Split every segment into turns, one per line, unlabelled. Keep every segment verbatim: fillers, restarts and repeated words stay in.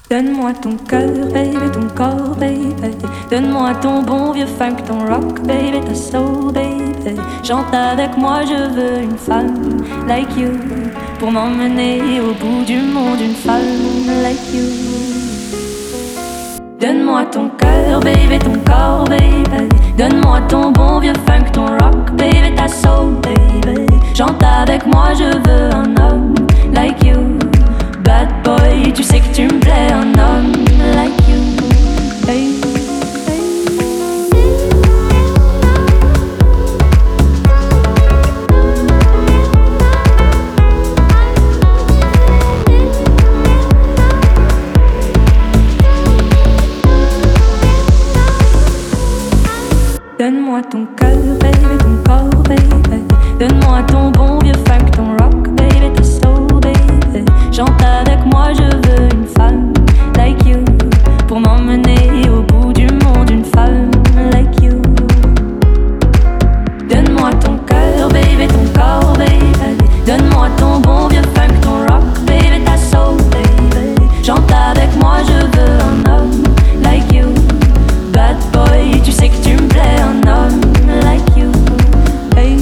Donne-moi ton cœur, baby, ton corps, baby. Donne-moi ton bon vieux funk, ton rock, baby, ta soul, baby. Chante avec moi, je veux une femme like you pour m'emmener au bout du monde, une femme like you. Donne-moi ton cœur, baby, ton corps, baby. Donne-moi ton bon vieux funk, ton rock, baby, ta soul, baby. Chante avec moi, je veux un homme like you. Bad boy, tu sais que tu me plais, un homme like you. Hey, hey. Donne-moi ton cœur, baby, ton corps, baby. Donne-moi ton bon vieux funk, ton rock, baby, ta soul, baby. Chante avec moi, je veux une femme like you pour m'emmener au bout du monde, une femme like you. Donne-moi ton cœur, baby, ton corps, baby. Donne-moi ton bon vieux funk, ton rock, baby, ta soul, baby. Chante avec moi, je veux un homme like you. Bad boy, tu sais que tu me plais, un homme like you. Hey.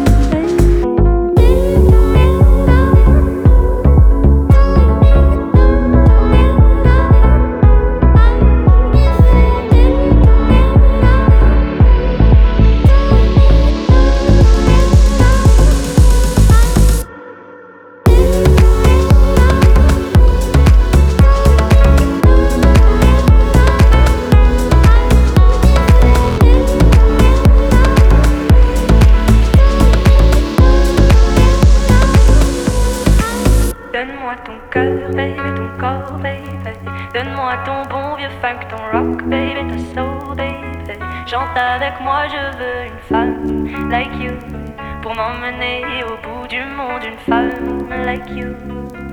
Donne-moi ton cœur, baby, ton corps, baby. Donne-moi ton bon vieux funk, ton rock, baby, ta soul, baby. Chante avec moi, je veux une femme like you pour m'emmener au bout du monde, une femme like you.